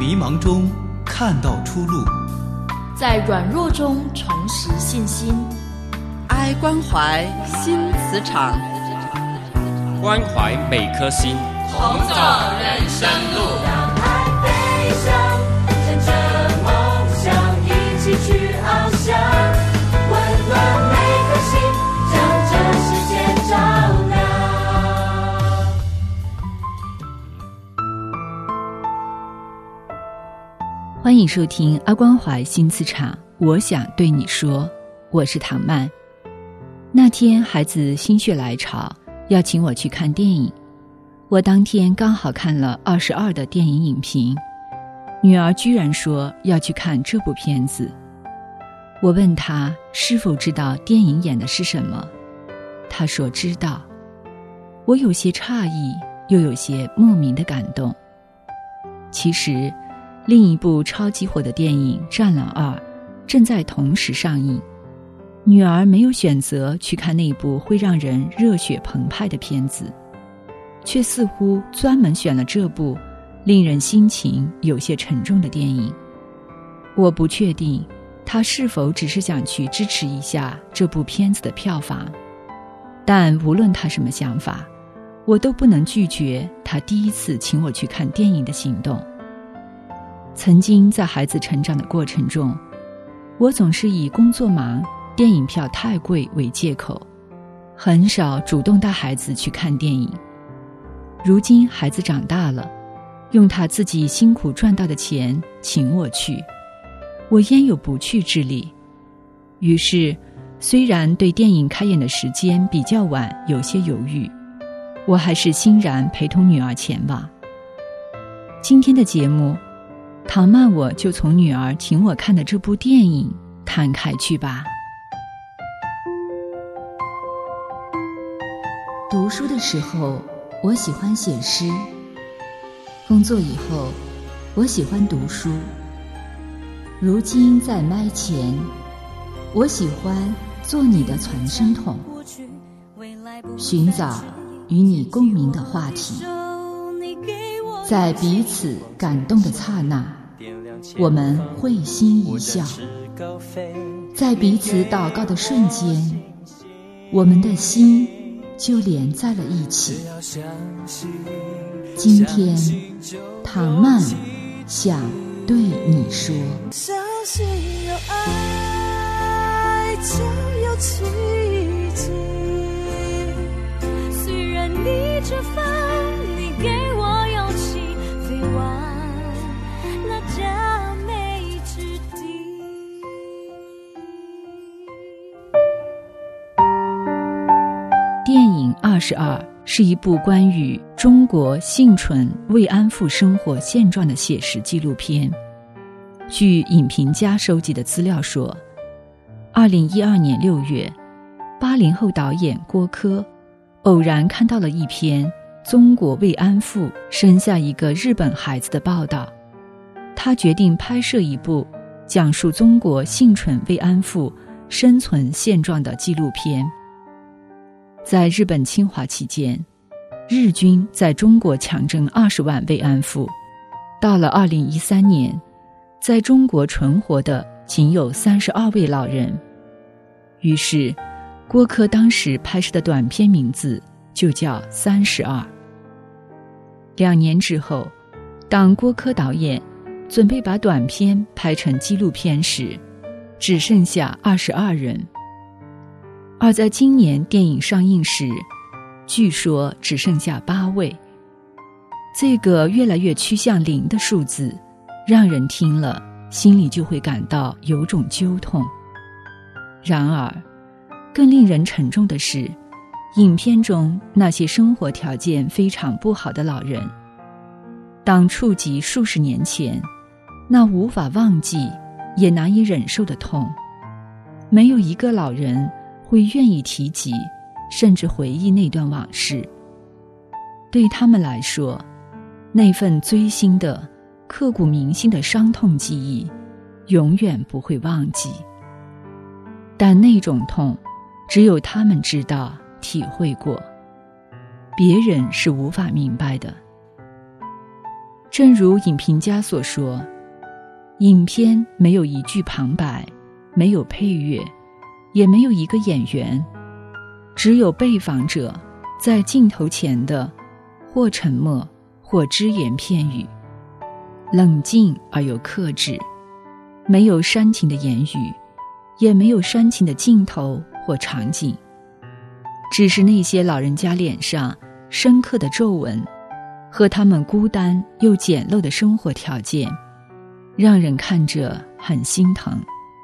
迷茫中看到出路， 在软弱中重拾信心。 爱关怀新磁场， 关怀每颗心， 同走人生路。 让爱飞翔，乘着梦想一起去翱翔，温暖每颗心，将这世界照亮。 欢迎收听阿关怀新磁场，我想对你说，我是唐曼。那天孩子心血来潮要请我去看电影，我当天刚好看了22的电影影评，女儿居然说要去看这部片子。我问她是否知道电影演的是什么，她说知道。我有些诧异，又有些莫名的感动。其实另一部超级火的电影《战狼2》正在同时上映，女儿没有选择去看那部会让人热血澎湃的片子，却似乎专门选了这部令人心情有些沉重的电影。我不确定她是否只是想去支持一下这部片子的票房，但无论她什么想法，我都不能拒绝她第一次请我去看电影的行动。曾经在孩子成长的过程中，我总是以工作忙、电影票太贵为借口，很少主动带孩子去看电影。如今孩子长大了，用他自己辛苦赚到的钱请我去，我焉有不去之理？于是虽然对电影开演的时间比较晚有些犹豫，我还是欣然陪同女儿前往。今天的节目，唐曼我就从女儿请我看的这部电影摊开去吧。读书的时候，我喜欢写诗；工作以后，我喜欢读书。如今在麦前，我喜欢做你的传声筒，寻找与你共鸣的话题。在彼此感动的刹那，我们会心一笑；在彼此祷告的瞬间，我们的心就连在了一起。今天唐曼想对你说， 相信有爱就有奇迹，虽然逆着风，你给我勇气飞往那佳美之地。 电影22是一部关于中国幸存慰安妇生活现状的写实纪录片。据影评家收集的资料说，2012年6月，80后导演郭柯偶然看到了一篇中国慰安妇生下一个日本孩子的报道，他决定拍摄一部讲述中国幸存慰安妇生存现状的纪录片。在日本侵华期间，日军在中国强征20万慰安妇，到了2013年，在中国存活的仅有32位老人。于是郭柯当时拍摄的短片名字就叫32。2年之后，当郭柯导演准备把短片拍成纪录片时，只剩下22人。而在今年电影上映时，据说只剩下8位。这个越来越趋向0的数字，让人听了心里就会感到有种揪痛。然而更令人沉重的是，影片中那些生活条件非常不好的老人，当触及数十年前那无法忘记也难以忍受的痛，没有一个老人会愿意提及甚至回忆那段往事。对他们来说，那份锥心的刻骨铭心的伤痛记忆永远不会忘记，但那种痛只有他们知道体会过，别人是无法明白的。 正如影评家所说，影片没有一句旁白，没有配乐，也没有一个演员，只有被访者在镜头前的或沉默或只言片语，冷静而又克制，没有煽情的言语，也没有煽情的镜头或场景，只是那些老人家脸上深刻的皱纹和他们孤单又简陋的生活条件，让人看着很心疼。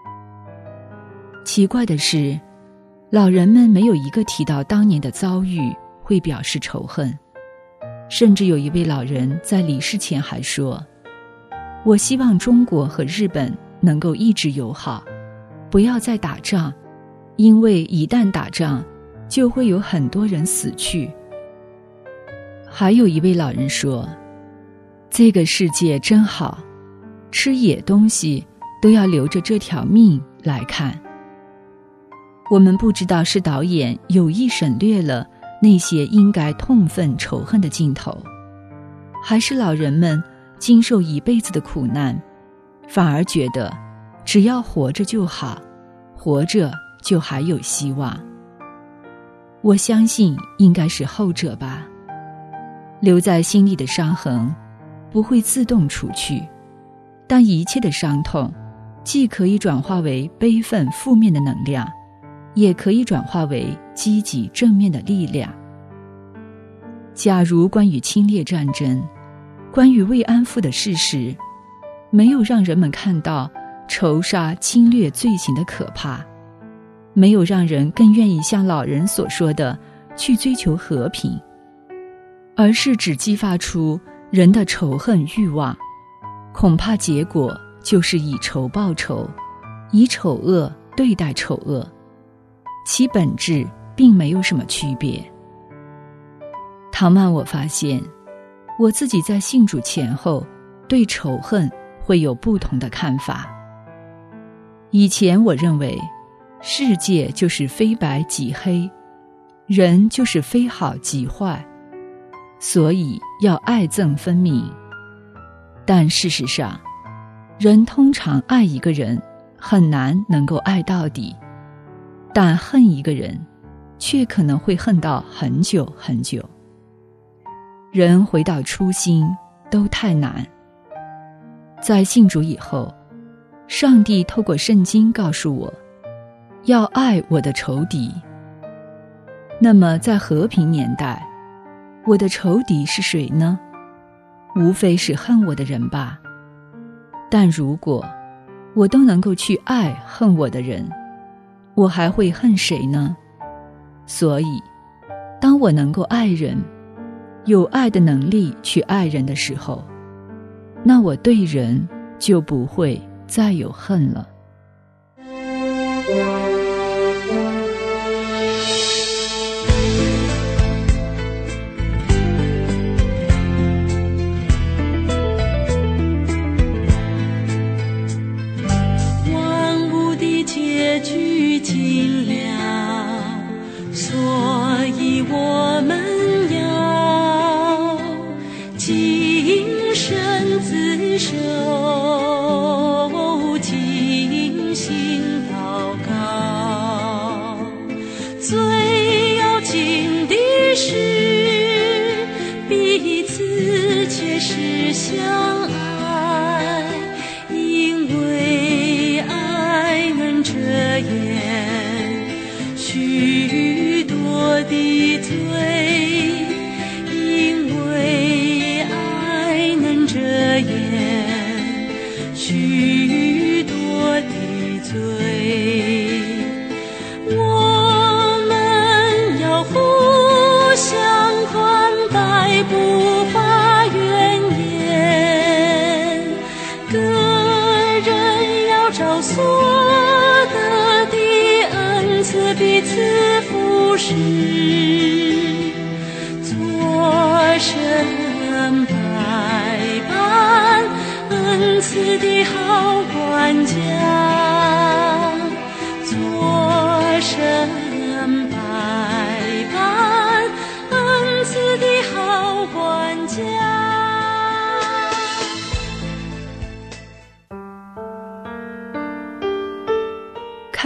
奇怪的是，老人们没有一个提到当年的遭遇会表示仇恨，甚至有一位老人在离世前还说，我希望中国和日本能够一直友好，不要再打仗，因为一旦打仗就会有很多人死去。还有一位老人说，这个世界真好，吃野东西都要留着这条命来看。我们不知道是导演有意省略了那些应该痛愤仇恨的镜头，还是老人们经受一辈子的苦难，反而觉得只要活着就好，活着就还有希望。我相信应该是后者吧。留在心里的伤痕不会自动除去，但一切的伤痛既可以转化为悲愤负面的能量，也可以转化为积极正面的力量。假如关于侵略战争，关于慰安妇的事实，没有让人们看到仇杀侵略罪行的可怕，没有让人更愿意像老人所说的去追求和平，而是只激发出人的仇恨欲望，恐怕结果就是以仇报仇，以丑恶对待丑恶，其本质并没有什么区别。唐曼，我发现我自己在信主前后对仇恨会有不同的看法。以前我认为世界就是非白即黑，人就是非好即坏，所以要爱憎分明。但事实上，人通常爱一个人很难能够爱到底，但恨一个人却可能会恨到很久很久。人回到初心都太难。在信主以后，上帝透过圣经告诉我，要爱我的仇敌。那么在和平年代，我的仇敌是谁呢？无非是恨我的人吧。但如果我都能够去爱恨我的人，我还会恨谁呢？所以当我能够爱人，有爱的能力去爱人的时候，那我对人就不会再有恨了。 万物的结局尽了，所以我们要谨慎自守，尽心祷告。最要紧的是彼此切实相爱，因为爱能遮掩许多的罪，因为爱能遮掩许多的罪。我们要互相宽待，不发怨言，个人要照所得的恩赐彼此服侍，做神百般恩赐的好管家，做神百般恩赐的好管家。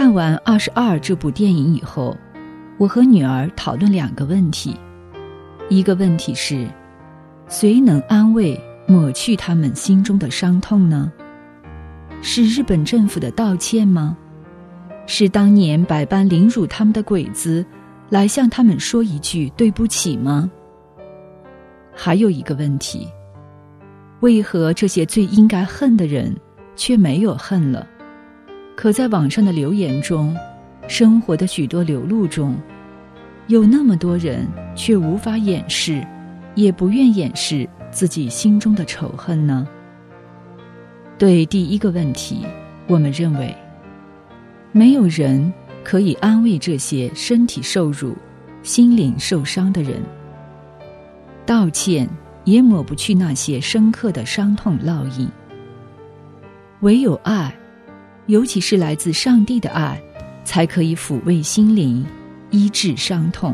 看完《22》这部电影以后，我和女儿讨论2个问题。一个问题是，谁能安慰抹去他们心中的伤痛呢？是日本政府的道歉吗？是当年百般凌辱他们的鬼子来向他们说一句对不起吗？还有一个问题，为何这些最应该恨的人却没有恨了？可在网上的留言中，生活的许多流露中，有那么多人却无法掩饰，也不愿掩饰自己心中的仇恨呢？对第一个问题，我们认为没有人可以安慰这些身体受辱、心灵受伤的人，道歉也抹不去那些深刻的伤痛烙印。唯有爱，尤其是来自上帝的爱，才可以抚慰心灵，医治伤痛。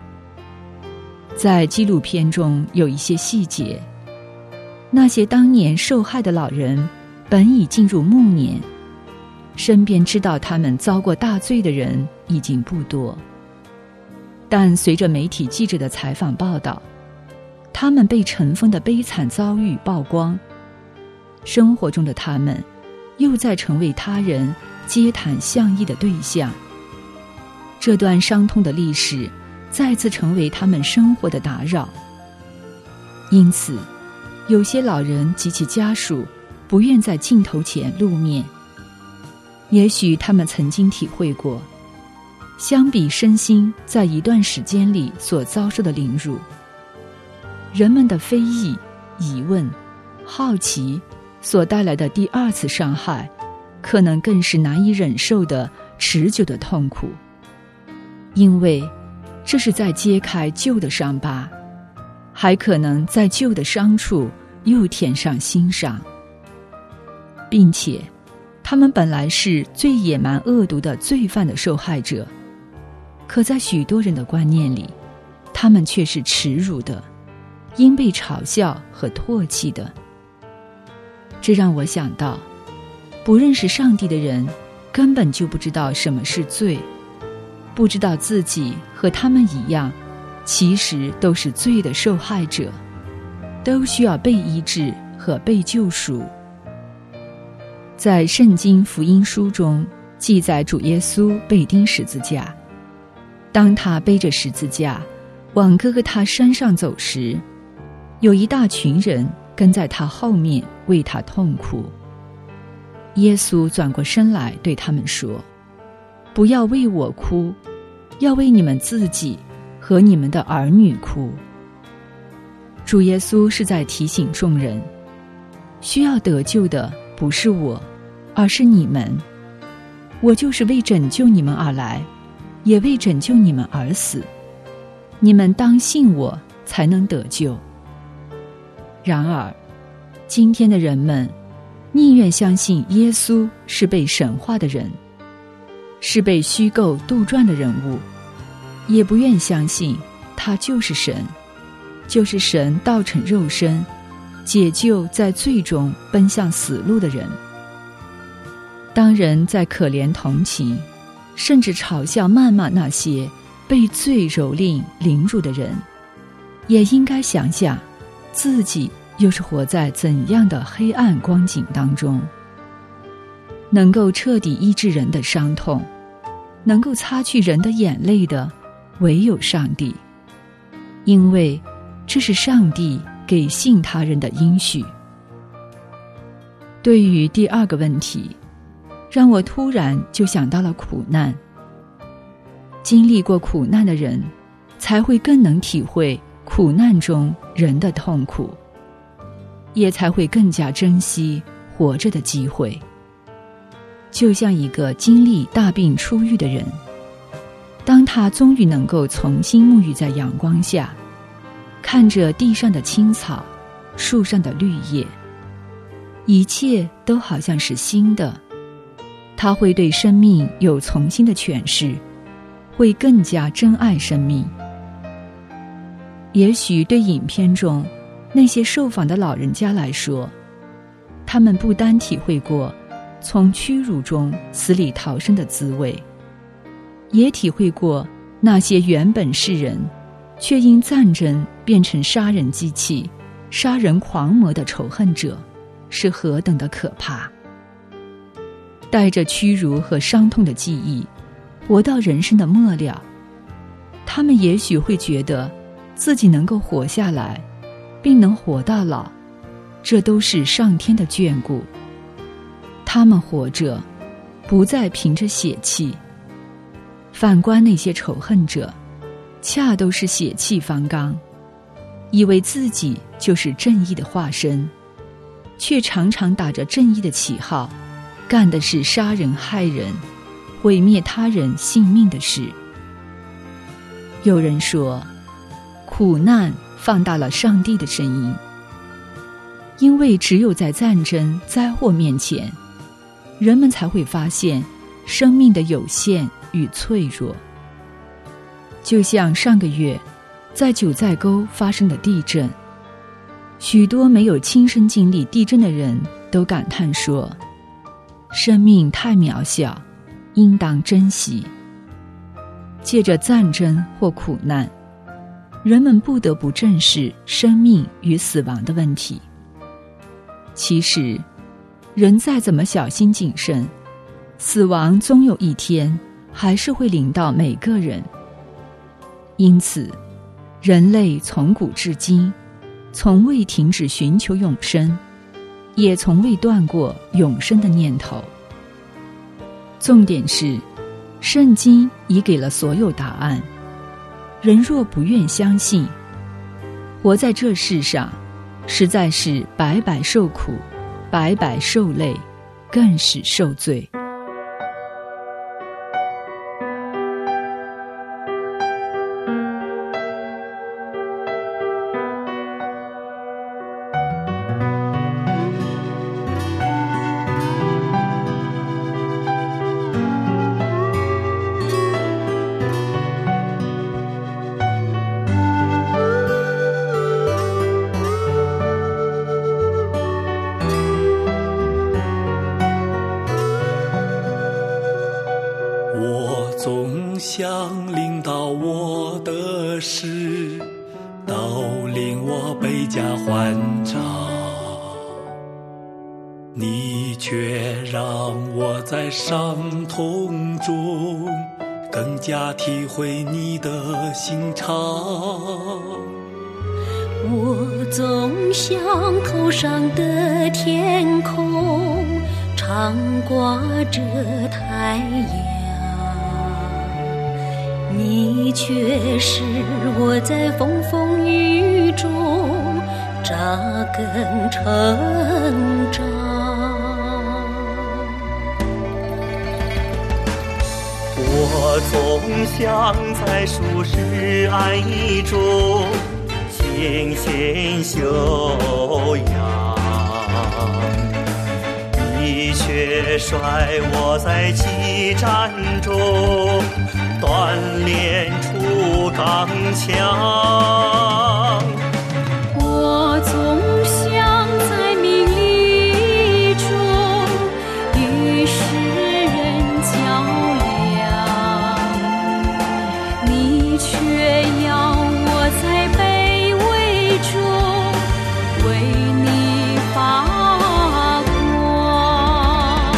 在纪录片中有一些细节，那些当年受害的老人本已进入暮年，身边知道他们遭过大罪的人已经不多，但随着媒体记者的采访报道，他们被尘封的悲惨遭遇曝光，生活中的他们又在成为他人嗟谈相依的对象。这段伤痛的历史再次成为他们生活的打扰。因此，有些老人及其家属不愿在镜头前露面。也许他们曾经体会过，相比身心在一段时间里所遭受的凌辱，人们的非议、疑问、好奇所带来的第2次伤害，可能更是难以忍受的持久的痛苦。因为这是在揭开旧的伤疤，还可能在旧的伤处又添上新伤，并且他们本来是最野蛮恶毒的罪犯的受害者，可在许多人的观念里，他们却是耻辱的，应被嘲笑和唾弃的。这让我想到，不认识上帝的人根本就不知道什么是罪，不知道自己和他们一样，其实都是罪的受害者，都需要被医治和被救赎。在圣经福音书中记载主耶稣被钉十字架，当他背着十字架往哥哥他山上走时，有一大群人跟在他后面为他痛哭。耶稣转过身来对他们说，不要为我哭，要为你们自己和你们的儿女哭。主耶稣是在提醒众人，需要得救的不是我，而是你们。我就是为拯救你们而来，也为拯救你们而死。你们当信我，才能得救。然而，今天的人们宁愿相信耶稣是被神化的人，是被虚构杜撰的人物，也不愿相信他就是神，就是神道成肉身，解救在罪中奔向死路的人。当人在可怜同情，甚至嘲笑谩骂那些被罪蹂躏凌辱的人，也应该想想自己又是活在怎样的黑暗光景当中。能够彻底医治人的伤痛，能够擦去人的眼泪的，唯有上帝，因为这是上帝给信他人的应许。对于第2个问题，让我突然就想到了苦难。经历过苦难的人，才会更能体会苦难中人的痛苦，也才会更加珍惜活着的机会。就像一个经历大病初愈的人，当他终于能够重新沐浴在阳光下，看着地上的青草，树上的绿叶，一切都好像是新的，他会对生命有重新的诠释，会更加珍爱生命。也许对影片中那些受访的老人家来说，他们不单体会过从屈辱中死里逃生的滋味，也体会过那些原本是人，却因战争变成杀人机器、杀人狂魔的仇恨者是何等的可怕。带着屈辱和伤痛的记忆活到人生的末了，他们也许会觉得自己能够活下来并能活到老，这都是上天的眷顾。他们活着不再凭着血气，反观那些仇恨者，恰都是血气方刚，以为自己就是正义的化身，却常常打着正义的旗号，干的是杀人害人、毁灭他人性命的事。有人说，苦难放大了上帝的声音，因为只有在战争灾祸面前，人们才会发现生命的有限与脆弱。就像上个月在九寨沟发生的地震，许多没有亲身经历地震的人都感叹说，生命太渺小，应当珍惜。借着战争或苦难，人们不得不正视生命与死亡的问题。其实人再怎么小心谨慎，死亡终有一天还是会临到每个人。因此人类从古至今从未停止寻求永生，也从未断过永生的念头。重点是圣经已给了所有答案，人若不愿相信，活在这世上实在是白白受苦，白白受累，更是受罪。 总想领导我的事，都令我倍加欢畅，你却让我在伤痛中更加体会你的心肠。 我总想头上的天空常挂着太阳，你却是我在风风雨中扎根成长。 我总想在舒适安逸中心心修养，你却率我在激战中锻炼出刚强。 我总想在名利中与世人较量，你却要我在卑微中为你发光。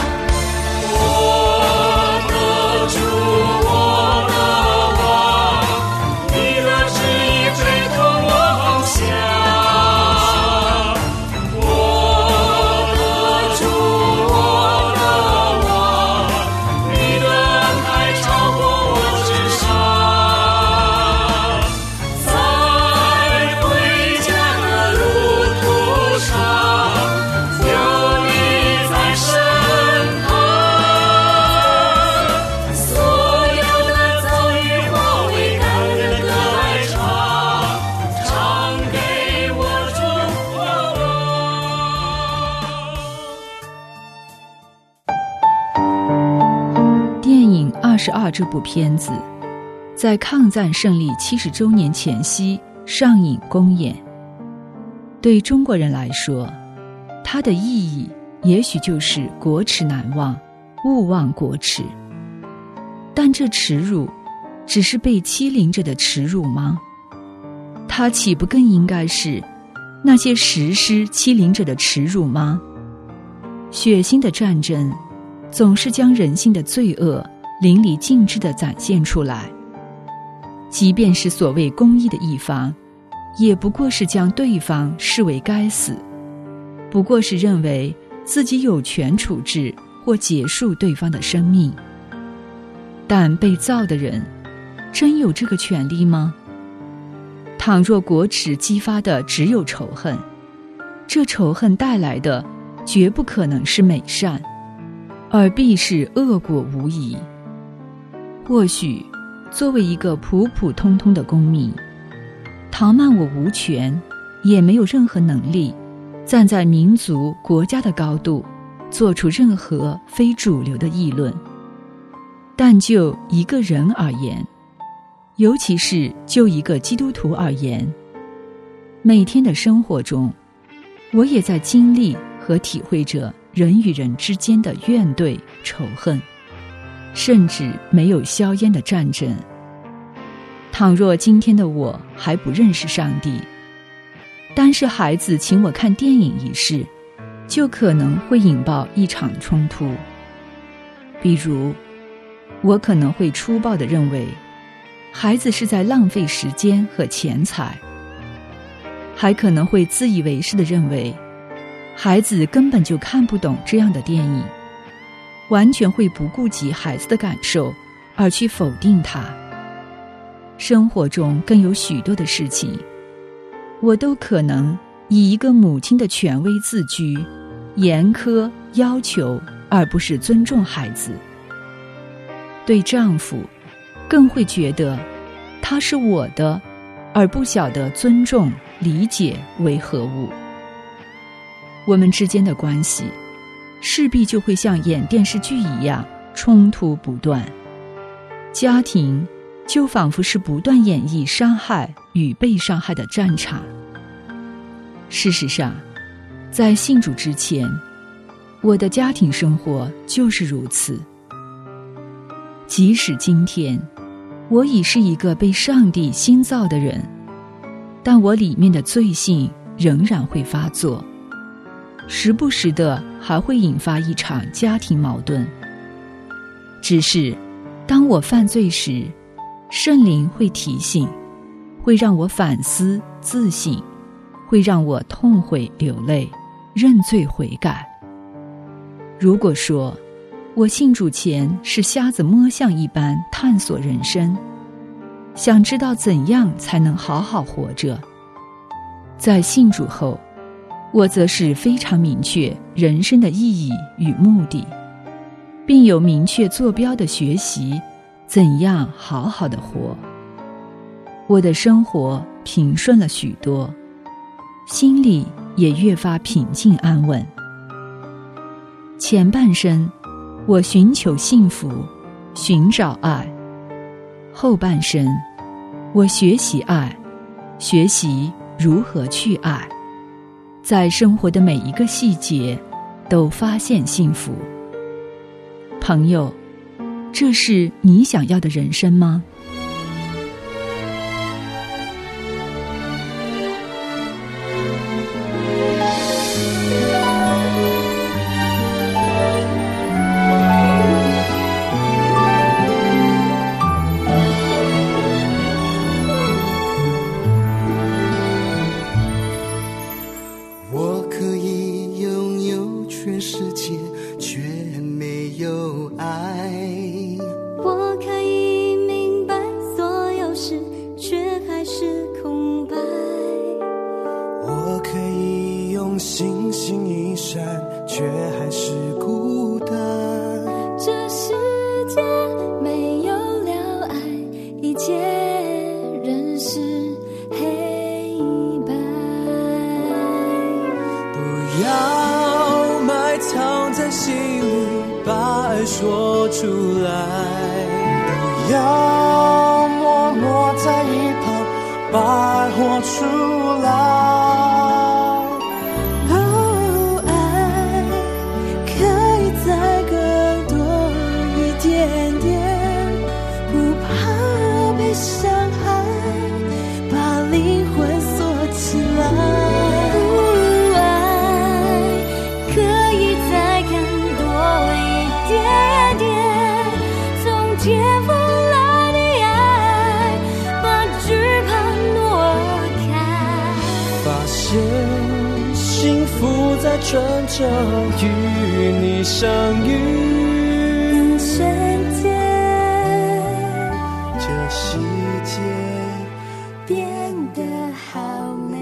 我的主，我的王，你的旨意追求梦想。我的主，我的王，你的恩爱超过我智商。在回家的路途上，有你在身旁，所有的遭遇化为感人的哀唱，唱给我主我王。电影《22》这部片子在抗战胜利70周年前夕上映公演，对中国人来说，它的意义也许就是国耻难忘，勿忘国耻。但这耻辱只是被欺凌者的耻辱吗？它岂不更应该是那些实施欺凌者的耻辱吗？血腥的战争总是将人性的罪恶淋漓尽致地展现出来，即便是所谓公义的一方，也不过是将对方视为该死，不过是认为自己有权处置或结束对方的生命。但被造的人真有这个权利吗？倘若国耻激发的只有仇恨，这仇恨带来的绝不可能是美善，而必是恶果无疑。或许作为一个普普通通的公民，唐曼我无权，也没有任何能力站在民族国家的高度做出任何非主流的议论。但就一个人而言，尤其是就一个基督徒而言，每天的生活中，我也在经历和体会着人与人之间的怨怼、仇恨，甚至没有硝烟的战争。倘若今天的我还不认识上帝，单是孩子请我看电影一事，就可能会引爆一场冲突。比如，我可能会粗暴地认为孩子是在浪费时间和钱财，还可能会自以为是地认为孩子根本就看不懂这样的电影，完全会不顾及孩子的感受而去否定他。生活中更有许多的事情，我都可能以一个母亲的权威自居，严苛要求，而不是尊重孩子。对丈夫，更会觉得他是我的，而不晓得尊重、理解为何物。我们之间的关系，势必就会像演电视剧一样冲突不断。家庭就仿佛是不断演绎伤害与被伤害的战场。事实上，在信主之前，我的家庭生活就是如此。即使今天我已是一个被上帝新造的人，但我里面的罪性仍然会发作，时不时的还会引发一场家庭矛盾。只是当我犯罪时，圣灵会提醒，会让我反思自省，会让我痛悔流泪，认罪悔改。如果说我信主前是瞎子摸象一般探索人生，想知道怎样才能好好活着，在信主后，我则是非常明确人生的意义与目的，并有明确坐标的学习怎样好好的活。我的生活平顺了许多，心里也越发平静安稳。前半生我寻求幸福，寻找爱；后半生我学习爱，学习如何去爱，在生活的每一个细节都发现幸福。朋友，这是你想要的人生吗？ 星星一闪，却还是孤单。 这世界没有了爱，一切仍是黑白。 不要埋藏在心里，把爱说出来。不要默默在一旁，把爱活出来。 在春秋与你相遇， 瞬间这世界变得好美。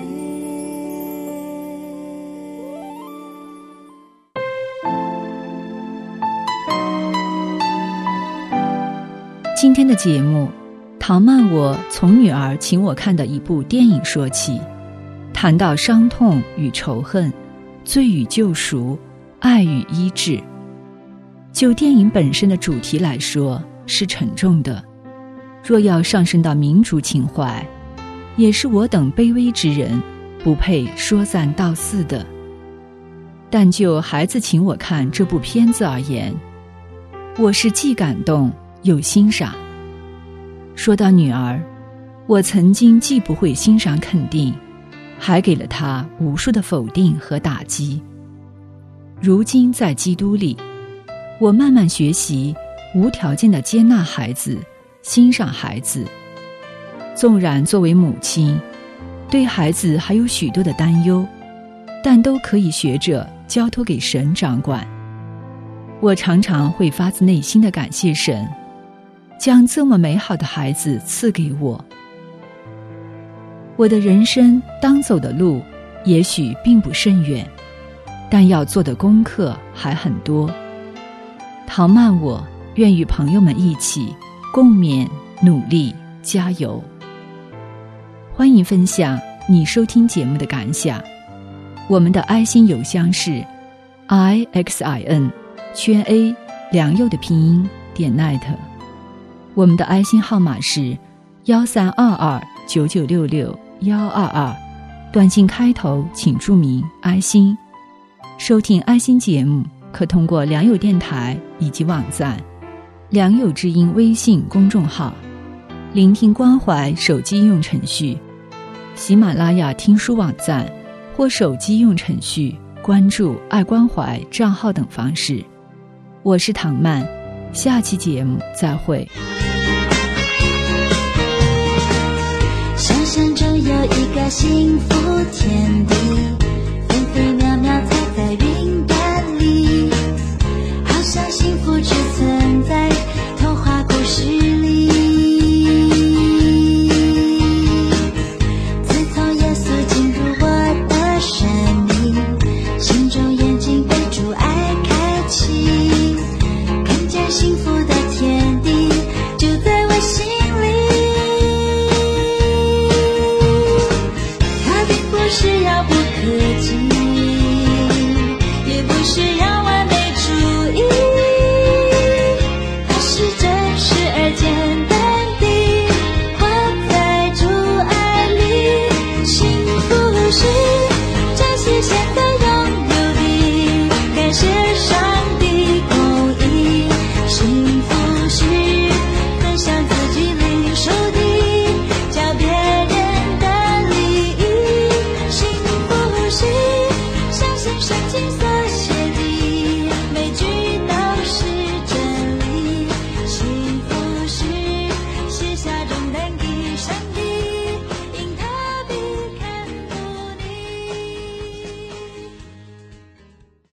今天的节目，唐曼我从女儿请我看的一部电影说起，谈到伤痛与仇恨、罪与救赎、爱与医治。就电影本身的主题来说是沉重的，若要上升到民族情怀，也是我等卑微之人不配说三道四的。但就孩子请我看这部片子而言，我是既感动又欣赏。说到女儿，我曾经既不会欣赏肯定，还给了她无数的否定和打击。如今在基督里，我慢慢学习无条件地接纳孩子，欣赏孩子。纵然作为母亲，对孩子还有许多的担忧，但都可以学着交托给神掌管。我常常会发自内心地感谢神，将这么美好的孩子赐给我。我的人生当走的路也许并不甚远，但要做的功课还很多。陶曼我愿与朋友们一起共勉努力加油。欢迎分享你收听节目的感想。我们的爱心邮箱是 IXIN A 良佑的拼音.net。我们的爱心号码是132299662122，短信开头请注明爱心。收听爱心节目可通过良友电台以及网站、良友之音微信公众号、聆听关怀手机应用程序、喜马拉雅听书网站或手机用程序关注爱关怀账号等方式。我是唐曼，下期节目再会。 想象中有一个幸福天地，